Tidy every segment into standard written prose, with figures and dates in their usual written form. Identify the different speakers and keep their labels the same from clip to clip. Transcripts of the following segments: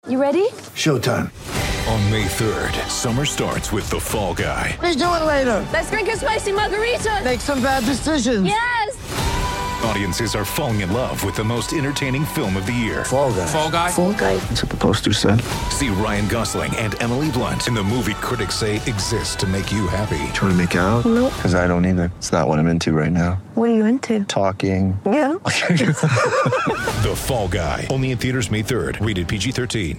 Speaker 1: You ready?
Speaker 2: Showtime.
Speaker 3: On May 3rd, summer starts with The Fall Guy.
Speaker 2: Let's do it later.
Speaker 1: Let's drink a spicy margarita.
Speaker 2: Make some bad decisions.
Speaker 1: Yes!
Speaker 3: Audiences are falling in love with the most entertaining film of the year.
Speaker 2: Fall Guy.
Speaker 3: Fall Guy?
Speaker 1: Fall guy.
Speaker 2: That's what the poster said.
Speaker 3: See Ryan Gosling and Emily Blunt in the movie critics say exists to make you happy.
Speaker 2: Trying to make it out?
Speaker 1: Nope.
Speaker 2: Because I don't either. It's not what I'm into right now.
Speaker 1: What are you into?
Speaker 2: Talking.
Speaker 1: Yeah.
Speaker 3: The Fall Guy. Only in theaters May 3rd. Rated PG-13.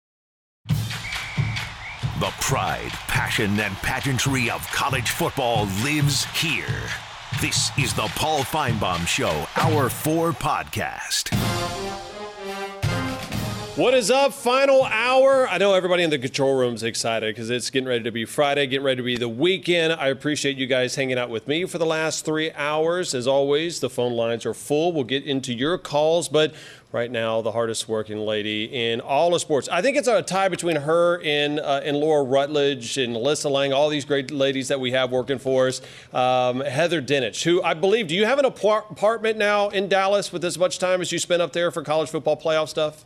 Speaker 4: The pride, passion, and pageantry of college football lives here. This is the Paul Feinbaum Show, Hour 4 podcast.
Speaker 5: What is up? Final hour. I know everybody in the control room is excited because it's getting ready to be Friday, getting ready to be the weekend. I appreciate you guys hanging out with me for the last 3 hours. As always, the phone lines are full. We'll get into your calls, but right now, the hardest working lady in all of sports. I think it's a tie between her and Laura Rutledge and Alyssa Lang, all these great ladies that we have working for us. Heather Dinich, who I believe, do you have an apartment now in Dallas with as much time as you spent up there for college football playoff stuff?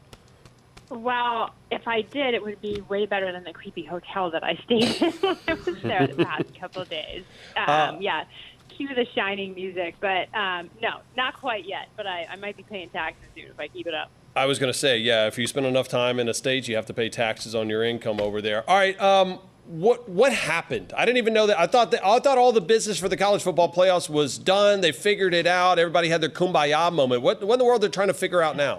Speaker 6: Well, if I did, it would be way better than the creepy hotel that I stayed in when I was there the past couple of days. Yeah, cue the Shining music, but no, not quite yet. But I might be paying taxes soon if I keep it up.
Speaker 5: I was going to say, yeah, if you spend enough time in the States, you have to pay taxes on your income over there. All right, what happened? I didn't even know that. I thought all the business for the college football playoffs was done. They figured it out. Everybody had their kumbaya moment. What in the world they're trying to figure out now?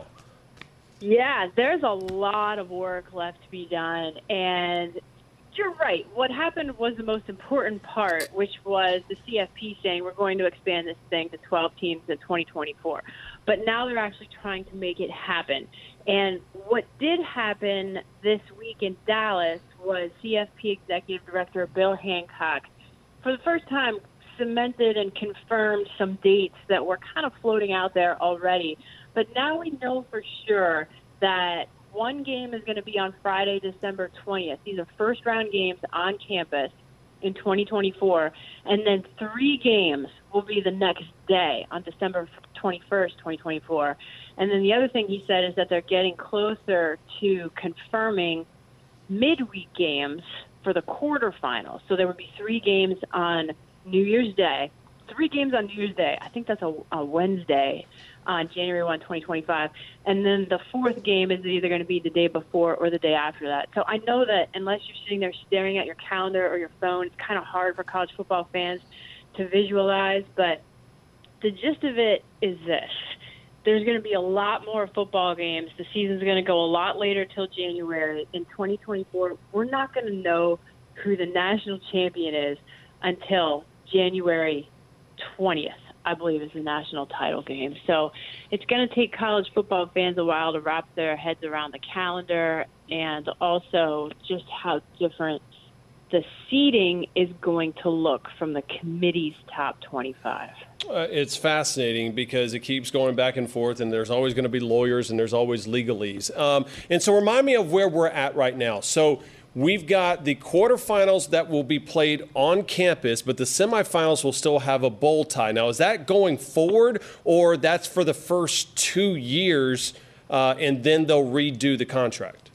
Speaker 6: Yeah, there's a lot of work left to be done, and you're right. What happened was the most important part, which was the CFP saying we're going to expand this thing to 12 teams in 2024. But now they're actually trying to make it happen. And what did happen this week in Dallas was CFP Executive Director Bill Hancock, for the first time, cemented and confirmed some dates that were kind of floating out there already. But now we know for sure that one game is going to be on Friday, December 20th. These are first-round games on campus in 2024. And then 3 games will be the next day on December 21st, 2024. And then the other thing he said is that they're getting closer to confirming midweek games for the quarterfinals. So there would be 3 games on New Year's Day. 3 games on New Year's Day. I think that's a Wednesday on January 1, 2025. And then the 4th game is either going to be the day before or the day after that. So I know that unless you're sitting there staring at your calendar or your phone, it's kind of hard for college football fans to visualize. But the gist of it is this. There's going to be a lot more football games. The season's going to go a lot later till January. In 2024, we're not going to know who the national champion is until January 20th, I believe, is the national title game. So it's going to take college football fans a while to wrap their heads around the calendar and also just how different the seeding is going to look from the committee's top 25.
Speaker 5: It's fascinating because it keeps going back and forth, and there's always going to be lawyers and there's always legalese. And so remind me of where we're at right now. So we've got the quarterfinals that will be played on campus, but the semifinals will still have a bowl tie. Now, is that going forward, or that's for the first 2 years, and then they'll redo the contract?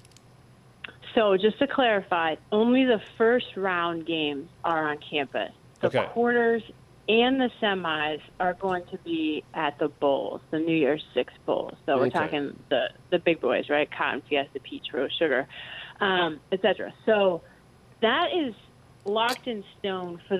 Speaker 6: So just to clarify, only the first round games are on campus. The quarters and the semis are going to be at the bowls, the New Year's Six bowls. So we're talking the big boys, right? Cotton, Fiesta, Peach, Rose, Sugar. etc. So that is locked in stone for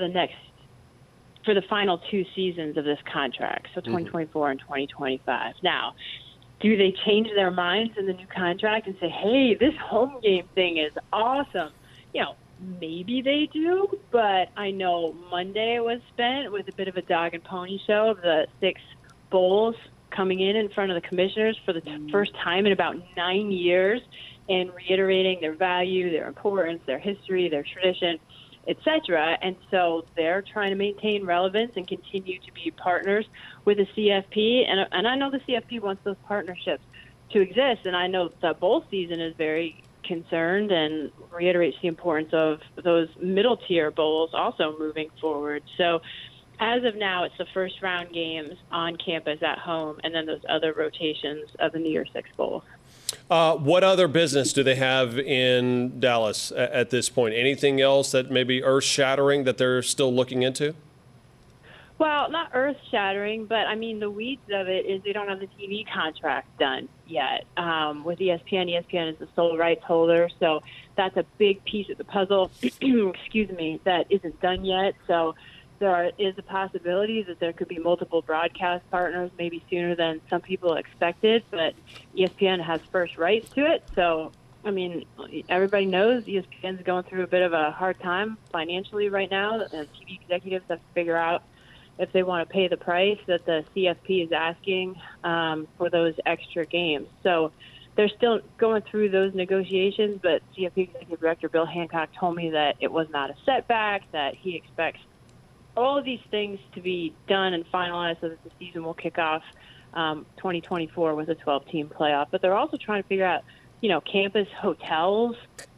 Speaker 6: the final 2 seasons of this contract, so 2024 and 2025. Now, do they change their minds in the new contract and say, hey, this home game thing is awesome? You know, maybe they do, but I know Monday was spent with a bit of a dog and pony show of the 6 bowls coming in front of the commissioners for the first time in about 9 years, and reiterating their value, their importance, their history, their tradition, etc. And so they're trying to maintain relevance and continue to be partners with the CFP. And I know the CFP wants those partnerships to exist. And I know the bowl season is very concerned and reiterates the importance of those middle-tier bowls also moving forward. So as of now, it's the first round games on campus at home and then those other rotations of the New Year's Six Bowl.
Speaker 5: What other business do they have in Dallas at this point? Anything else that may be earth-shattering that they're still looking into?
Speaker 6: Well, not earth-shattering, but, I mean, the weeds of it is they don't have the TV contract done yet. With ESPN, ESPN is the sole rights holder, so that's a big piece of the puzzle, that isn't done yet. So there is a possibility that there could be multiple broadcast partners maybe sooner than some people expected, but ESPN has first rights to it. So, I mean, everybody knows ESPN's going through a bit of a hard time financially right now, and TV executives have to figure out if they want to pay the price that the CFP is asking for those extra games. So they're still going through those negotiations, but CFP Executive Director Bill Hancock told me that it was not a setback, that he expects all of these things to be done and finalized so that the season will kick off 2024 with a 12-team playoff. But they're also trying to figure out, campus hotels.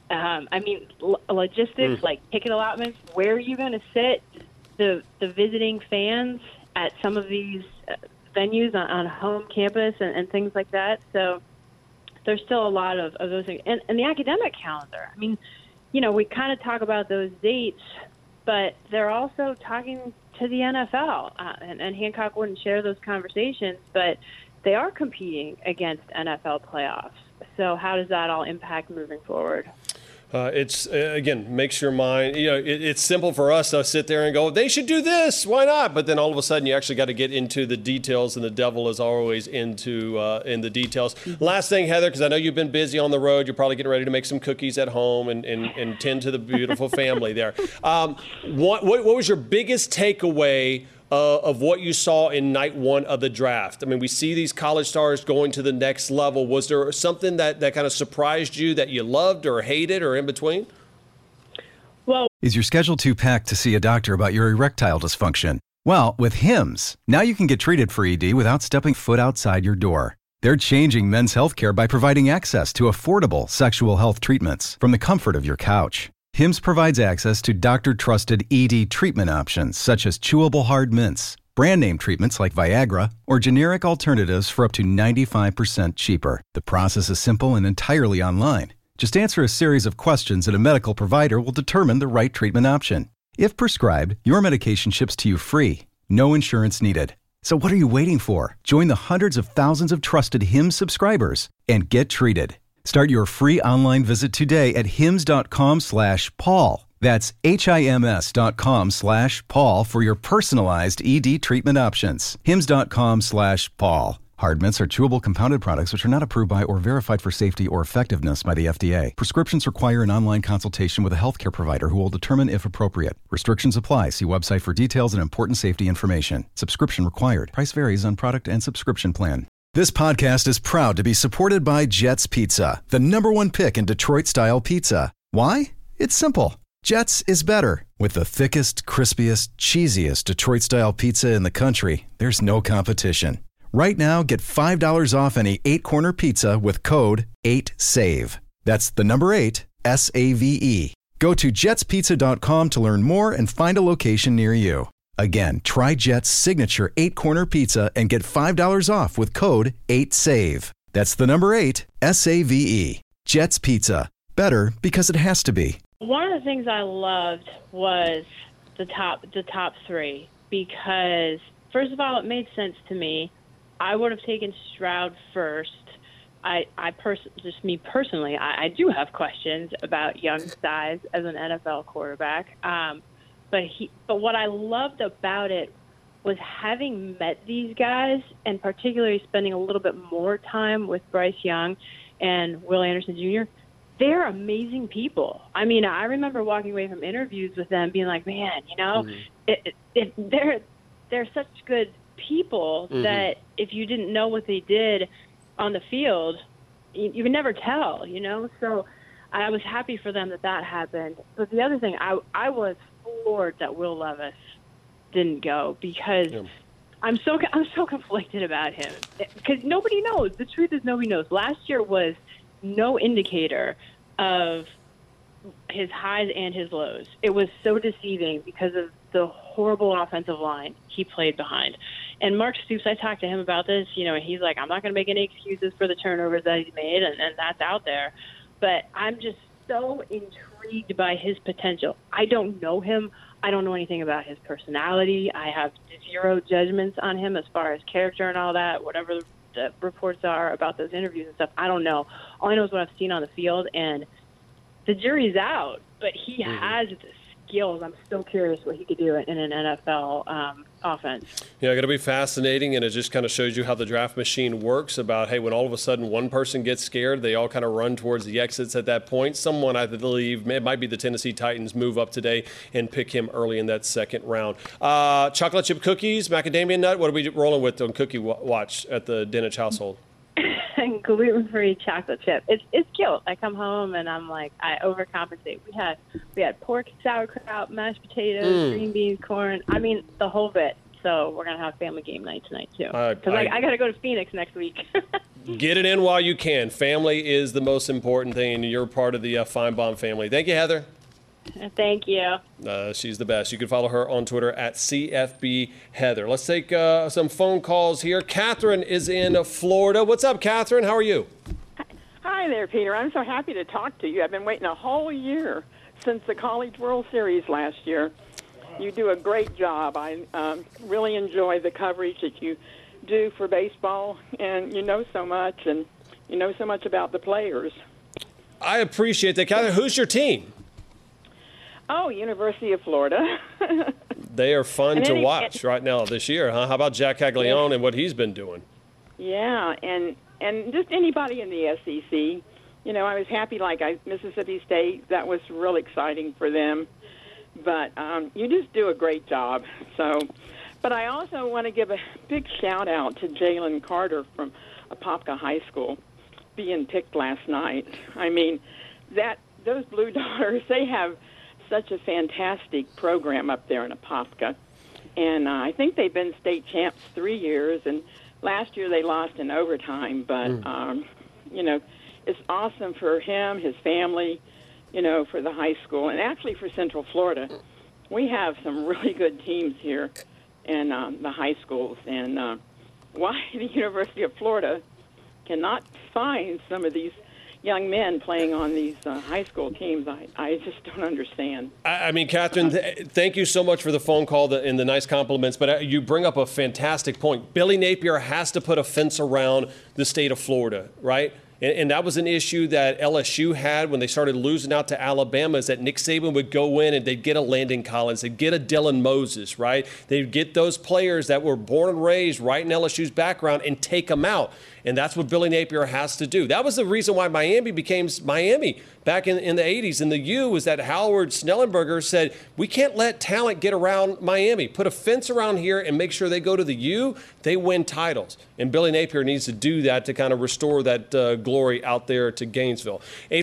Speaker 6: Logistics, like ticket allotments. Where are you going to sit the visiting fans at some of these venues on home campus and things like that? So there's still a lot of those things. And the academic calendar. I mean, we kind of talk about those dates, but they're also talking to the NFL. And Hancock wouldn't share those conversations, but they are competing against NFL playoffs. So how does that all impact moving forward?
Speaker 5: It's, again, makes your mind, it's simple for us to sit there and go, they should do this. Why not? But then all of a sudden you actually got to get into the details, and the devil is always in the details. Last thing, Heather, because I know you've been busy on the road. You're probably getting ready to make some cookies at home and tend to the beautiful family there. What was your biggest takeaway of what you saw in night one of the draft? I mean, we see these college stars going to the next level. Was there something that kind of surprised you that you loved or hated or in between?
Speaker 6: Well,
Speaker 7: Is your schedule too packed to see a doctor about your erectile dysfunction? Well, with Hims, now you can get treated for ED without stepping foot outside your door. They're changing men's healthcare by providing access to affordable sexual health treatments from the comfort of your couch. Hims provides access to doctor-trusted ED treatment options such as chewable hard mints, brand name treatments like Viagra, or generic alternatives for up to 95% cheaper. The process is simple and entirely online. Just answer a series of questions and a medical provider will determine the right treatment option. If prescribed, your medication ships to you free. No insurance needed. So what are you waiting for? Join the hundreds of thousands of trusted Hims subscribers and get treated. Start your free online visit today at hims.com/Paul. That's HIMS.com/Paul for your personalized ED treatment options. hims.com/Paul. Hard mints are chewable compounded products which are not approved by or verified for safety or effectiveness by the FDA. Prescriptions require an online consultation with a healthcare provider who will determine if appropriate. Restrictions apply. See website for details and important safety information. Subscription required. Price varies on product and subscription plan. This podcast is proud to be supported by Jets Pizza, the #1 pick in Detroit-style pizza. Why? It's simple. Jets is better. With the thickest, crispiest, cheesiest Detroit-style pizza in the country, there's no competition. Right now, get $5 off any 8-corner pizza with code 8SAVE. That's the number 8, SAVE. Go to jetspizza.com to learn more and find a location near you. Again, try Jet's signature 8-corner pizza and get $5 off with code 8SAVE. That's the number 8, SAVE. Jet's Pizza. Better because it has to be.
Speaker 6: one of the things I loved was the top three, because first of all, it made sense to me. I would have taken Stroud first. I do have questions about Young's size as an NFL quarterback. But what I loved about it was having met these guys, and particularly spending a little bit more time with Bryce Young and Will Anderson Jr. They're amazing people. I mean, I remember walking away from interviews with them being like, man, they're such good people that if you didn't know what they did on the field, you could never tell, So I was happy for them that happened. But the other thing, I was floored that Will Levis didn't go, because I'm so conflicted about him, because nobody knows. The truth is, nobody knows. Last year was no indicator of his highs and his lows. It was so deceiving because of the horrible offensive line he played behind. And Mark Stoops, I talked to him about this, and he's like, I'm not going to make any excuses for the turnovers that he's made, and that's out there. But I'm just so intrigued by his potential. I don't know him. I don't know anything about his personality. I have zero judgments on him as far as character and all that, whatever the reports are about those interviews and stuff. I don't know. All I know is what I've seen on the field, and the jury's out, but he has the skills. I'm still curious what he could do in an NFL offense.
Speaker 5: Yeah, going to be fascinating, and it just kind of shows you how the draft machine works about, hey, when all of a sudden one person gets scared, they all kind of run towards the exits at that point. Someone, I believe, it might be the Tennessee Titans, move up today and pick him early in that second round. Chocolate chip cookies, macadamia nut, what are we rolling with on Cookie Watch at the Dinich household?
Speaker 6: Gluten-free chocolate chip. It's cute. I come home and I'm like, I overcompensate. We had pork, sauerkraut, mashed potatoes, green beans, corn. I mean, the whole bit. So we're gonna have family game night tonight too. Because I got to go to Phoenix next week.
Speaker 5: Get it in while you can. Family is the most important thing, and you're part of the Feinbaum family. Thank you, Heather.
Speaker 6: Thank you.
Speaker 5: She's the best. You can follow her on Twitter at CFBHeather. Let's take some phone calls here. Catherine is in Florida. What's up, Catherine? How are you?
Speaker 8: Hi there, Peter. I'm so happy to talk to you. I've been waiting a whole year since the College World Series last year. You do a great job. I really enjoy the coverage that you do for baseball, and you know so much, and you know so much about the players.
Speaker 5: I appreciate that, Catherine. Who's your team?
Speaker 8: Oh, University of Florida.
Speaker 5: They are fun to watch right now this year, huh? How about Jack Caglione and what he's been doing?
Speaker 8: Yeah, and just anybody in the SEC. I was happy, Mississippi State. That was real exciting for them. But you just do a great job. But I also want to give a big shout-out to Jalen Carter from Apopka High School being picked last night. I mean, those Blue Daughters, they have such a fantastic program up there in Apopka. And I think they've been state champs 3 years, and last year they lost in overtime. But, it's awesome for him, his family, for the high school, and actually for Central Florida. We have some really good teams here in the high schools. And why the University of Florida cannot find some of these young men playing on these high school teams, I just don't understand.
Speaker 5: I mean, Catherine, thank you so much for the phone call and the nice compliments, but you bring up a fantastic point. Billy Napier has to put a fence around the state of Florida, right? And that was an issue that LSU had when they started losing out to Alabama, is that Nick Saban would go in and they'd get a Landon Collins, they'd get a Dylan Moses, right? They'd get those players that were born and raised right in LSU's background and take them out. And that's what Billy Napier has to do. That was the reason why Miami became Miami back in the 80s. And the U was that Howard Snellenberger said, we can't let talent get around Miami. Put a fence around here and make sure they go to the U, they win titles. And Billy Napier needs to do that to kind of restore that glory out there to Gainesville.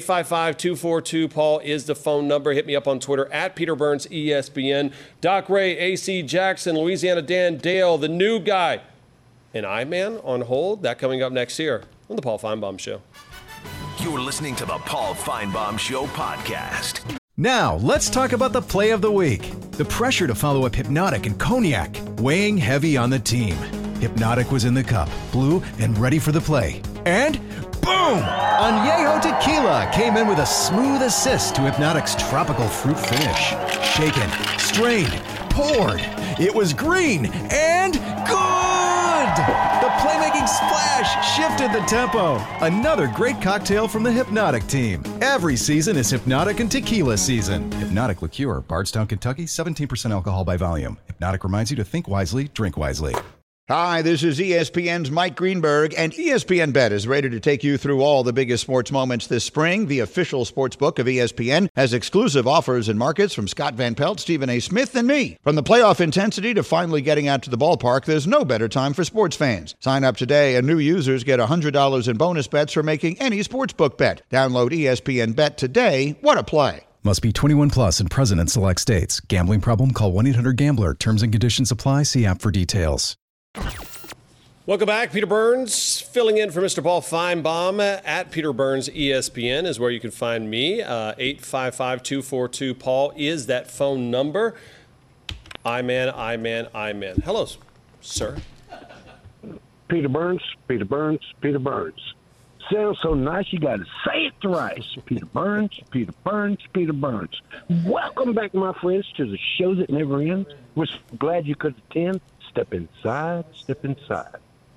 Speaker 5: 855-242-PAUL is the phone number. Hit me up on Twitter at Peter Burns ESPN. Doc Ray, AC Jackson, Louisiana Dan Dale, the new guy. And I-Man on hold. That coming up next year on the Paul Feinbaum Show.
Speaker 4: You're listening to the Paul Feinbaum Show podcast.
Speaker 7: Now, let's talk about the play of the week. The pressure to follow up Hypnotic and Cognac, weighing heavy on the team. Hypnotic was in the cup, blue, and ready for the play. And boom! Añejo Tequila came in with a smooth assist to Hypnotic's tropical fruit finish. Shaken, strained, poured. It was green and good! The playmaking splash shifted the tempo. Another great cocktail from the Hypnotic team. Every season is Hypnotic and Tequila season. Hypnotic Liqueur, Bardstown, Kentucky, 17% alcohol by volume. Hypnotic reminds you to think wisely, drink wisely.
Speaker 9: Hi, this is ESPN's Mike Greenberg, and ESPN Bet is ready to take you through all the biggest sports moments this spring. The official sports book of ESPN has exclusive offers and markets from Scott Van Pelt, Stephen A. Smith, and me. From the playoff intensity to finally getting out to the ballpark, there's no better time for sports fans. Sign up today, and new users get $100 in bonus bets for making any sportsbook bet. Download ESPN Bet today. What a play.
Speaker 7: Must be 21 plus and present in select states. Gambling problem? Call 1-800-GAMBLER. Terms and conditions apply. See app for details.
Speaker 5: Welcome back. Peter Burns filling in for Mr. Paul Feinbaum at Peter Burns ESPN is where you can find me. 855-242-PAUL is that phone number. I-Man. Hello, sir.
Speaker 10: Peter Burns, Peter Burns, Peter Burns. Sounds so nice, you got to say it thrice. Peter Burns, Peter Burns, Peter Burns. Welcome back, my friends, to the show that never ends. We're so glad you could attend. Step inside, step inside.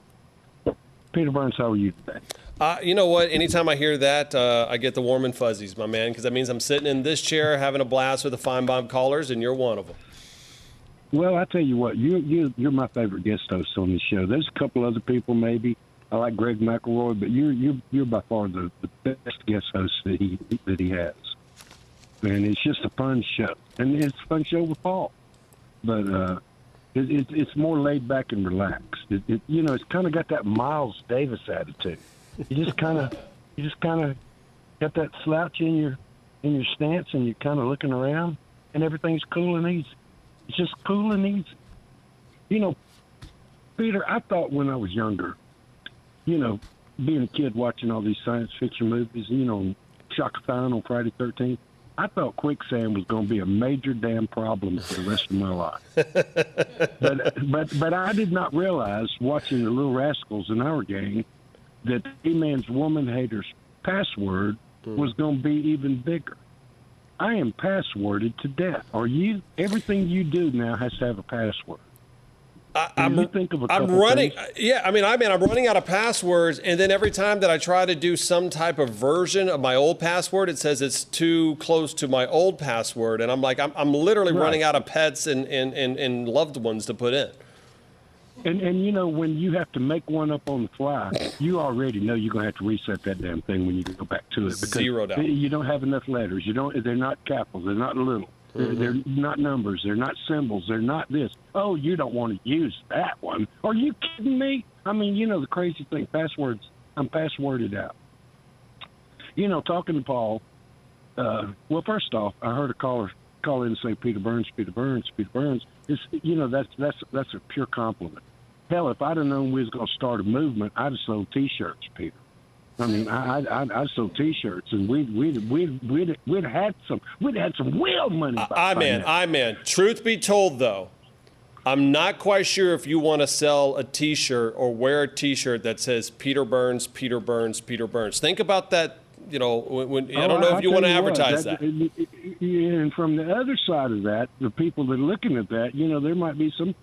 Speaker 10: Peter Burns, how are you today?
Speaker 5: You know what? Anytime I hear that, I get the warm and fuzzies, my man, because that means I'm sitting in this chair having a blast with the Feinbaum callers, and you're one of them.
Speaker 10: Well, I tell you what, you're my favorite guest host on this show. There's a couple other people maybe. I like Greg McElroy, but you're by far the best guest host that he has. And it's just a fun show, and it's a fun show with Paul. But it's more laid back and relaxed. It's kind of got that Miles Davis attitude. You just kind of got that slouch in your stance, and you're kind of looking around, and everything's cool and easy. It's just cool and easy. You know, Peter, I thought when I was younger, being a kid watching all these science fiction movies, Chaka Khan on Friday 13th, I thought quicksand was going to be a major damn problem for the rest of my life. but I did not realize, watching the Little Rascals in our gang, that E-Man's Woman Hater's password was going to be even bigger. I am passworded to death. Are you? Everything you do now has to have a password. I'm
Speaker 5: running out of passwords, and then every time that I try to do some type of version of my old password, it says it's too close to my old password, and I'm like, I'm literally running out of pets and loved ones to put in.
Speaker 10: And when you have to make one up on the fly, you already know you're going to have to reset that damn thing when you go back to it.
Speaker 5: Zero doubt.
Speaker 10: You don't have enough letters. They're not capitals. They're not little. They're not numbers. They're not symbols. They're not this. Oh, you don't want to use that one. Are you kidding me? I mean, the crazy thing, passwords, I'm passworded out. Talking to Paul, well, first off, I heard a caller call in and say, Peter Burns, Peter Burns, Peter Burns. That's a pure compliment. Hell, if I'd have known we was going to start a movement, I'd have sold T-shirts, Peter. I mean, I sold T-shirts, and we'd had some real money.
Speaker 5: Man. Truth be told, though, I'm not quite sure if you want to sell a T-shirt or wear a T-shirt that says Peter Burns, Peter Burns, Peter Burns. Think about that. I don't know if you want to advertise that.
Speaker 10: And from the other side of that, the people that are looking at that, there might be some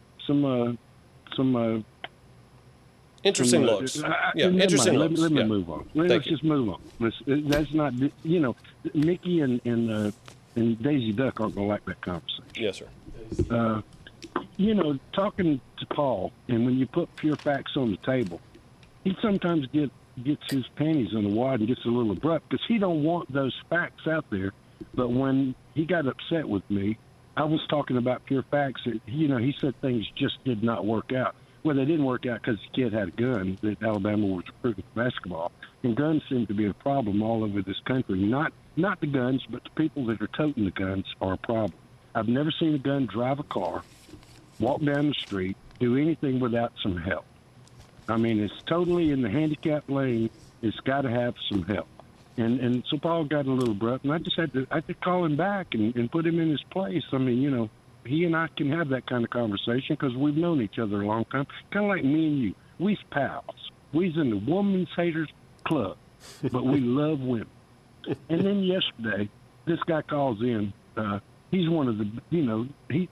Speaker 5: interesting looks. Interesting looks.
Speaker 10: Let me move on. Let's just move on. That's not, Nikki and Daisy Duck aren't going to like that conversation.
Speaker 5: Yes, sir.
Speaker 10: Talking to Paul, and when you put pure facts on the table, he sometimes gets his panties in the wad and gets a little abrupt because he don't want those facts out there. But when he got upset with me, I was talking about pure facts. He said things just did not work out. Well, they didn't work out because the kid had a gun that Alabama was recruiting for basketball. And guns seem to be a problem all over this country. Not the guns, but the people that are toting the guns are a problem. I've never seen a gun drive a car, walk down the street, do anything without some help. I mean, it's totally in the handicapped lane. It's got to have some help. And so Paul got a little abrupt, and I just had to call him back and put him in his place. I mean, he and I can have that kind of conversation because we've known each other a long time. Kind of like me and you. We's pals. We's in the Woman's Haters Club, but we love women. And then yesterday, this guy calls in. He's one of the, he's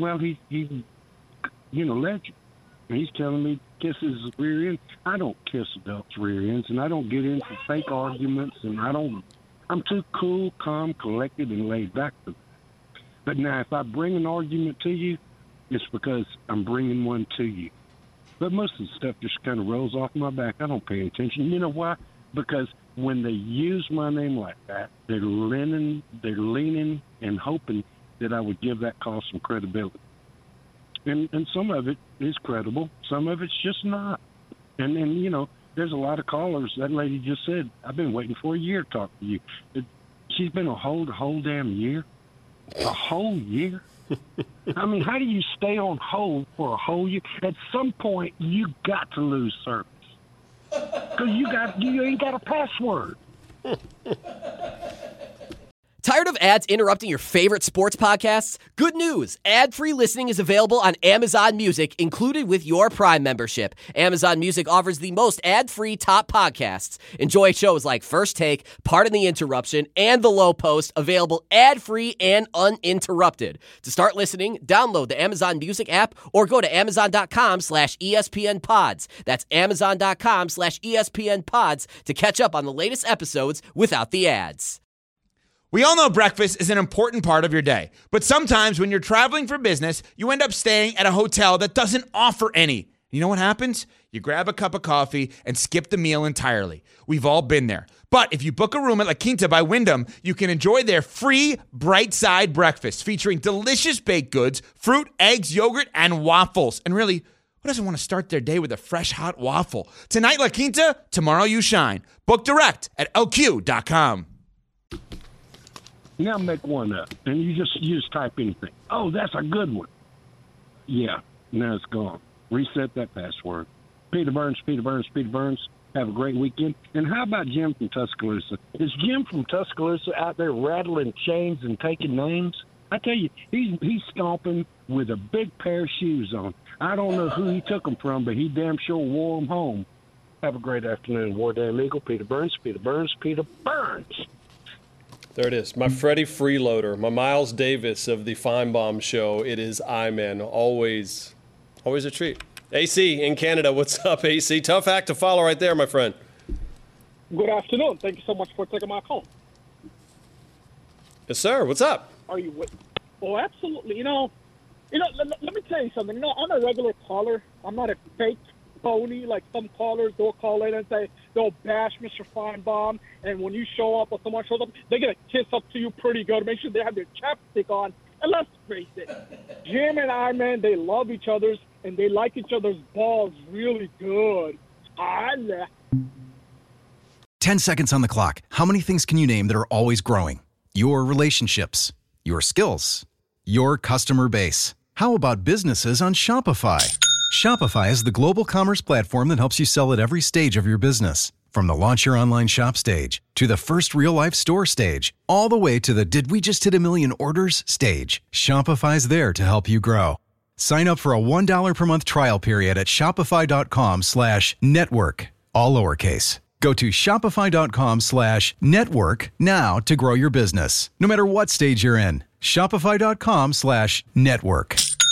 Speaker 10: legend. And he's telling me kiss his rear end. I don't kiss adults' rear ends, and I don't get into fake arguments, and I'm too cool, calm, collected, and laid back for that. But now, if I bring an argument to you, it's because I'm bringing one to you. But most of the stuff just kind of rolls off my back. I don't pay attention. You know why? Because when they use my name like that, they're leaning and hoping that I would give that call some credibility. And some of it is credible. Some of it's just not. And there's a lot of callers. That lady just said, I've been waiting for a year to talk to you. She's been a whole damn year. A whole year? I mean, how do you stay on hold for a whole year? At some point, you got to lose service. Because you ain't got a password.
Speaker 11: Tired Tired of ads interrupting your favorite sports podcasts? Good news! Ad-free listening is available on Amazon Music, included with your Prime membership. Amazon Music offers the most ad-free top podcasts. Enjoy shows like First Take, Pardon the Interruption, and The Low Post, available ad-free and uninterrupted. To start listening, download the Amazon Music app or go to amazon.com/ESPN Pods. That's amazon.com/ESPN Pods to catch up on the latest episodes without the ads.
Speaker 12: We all know breakfast is an important part of your day, but sometimes when you're traveling for business, you end up staying at a hotel that doesn't offer any. You know what happens? You grab a cup of coffee and skip the meal entirely. We've all been there. But if you book a room at La Quinta by Wyndham, you can enjoy their free Bright Side breakfast featuring delicious baked goods, fruit, eggs, yogurt, and waffles. And really, who doesn't want to start their day with a fresh, hot waffle? Tonight, La Quinta, tomorrow you shine. Book direct at LQ.com.
Speaker 10: Now make one up, and you just type anything. Oh, that's a good one. Yeah, now it's gone. Reset that password. Peter Burns. Have a great weekend. And how about Jim from Tuscaloosa? Is Jim from Tuscaloosa out there rattling chains and taking names? I tell you, he's stomping with a big pair of shoes on. I don't know who he took them from, but he damn sure wore them home. Have a great afternoon. War Damn Eagle, Peter Burns.
Speaker 5: There it is. My Freddie Freeloader, my Miles Davis of the Feinbaum Show. It is I-Man. Always a treat. AC in Canada. What's up, AC? Tough act to follow right there, my friend.
Speaker 13: Good afternoon. Thank you so much for taking my call.
Speaker 5: Yes, sir. What's up?
Speaker 13: Are you with? Oh, absolutely. Let me tell you something. I'm a regular caller. I'm not a fake phony like some callers. They'll call in and say they'll bash Mr. Feinbaum, and when you show up or someone shows up, they're going to kiss up to you pretty good. Make sure they have their chapstick on. And let's face it, Jim and I, man, they love each other's, and they like each other's balls really good.
Speaker 7: 10 seconds on the clock. How many things can you name that are always growing? Your relationships, your skills, your customer base. How about businesses on Shopify? Shopify is the global commerce platform that helps you sell at every stage of your business. From the launch your online shop stage, to the first real-life store stage, all the way to the did we just hit a million orders stage. Shopify's there to help you grow. Sign up for a $1 per month trial period at shopify.com/network, all lowercase. Go to shopify.com/network now to grow your business, no matter what stage you're in. Shopify.com/network.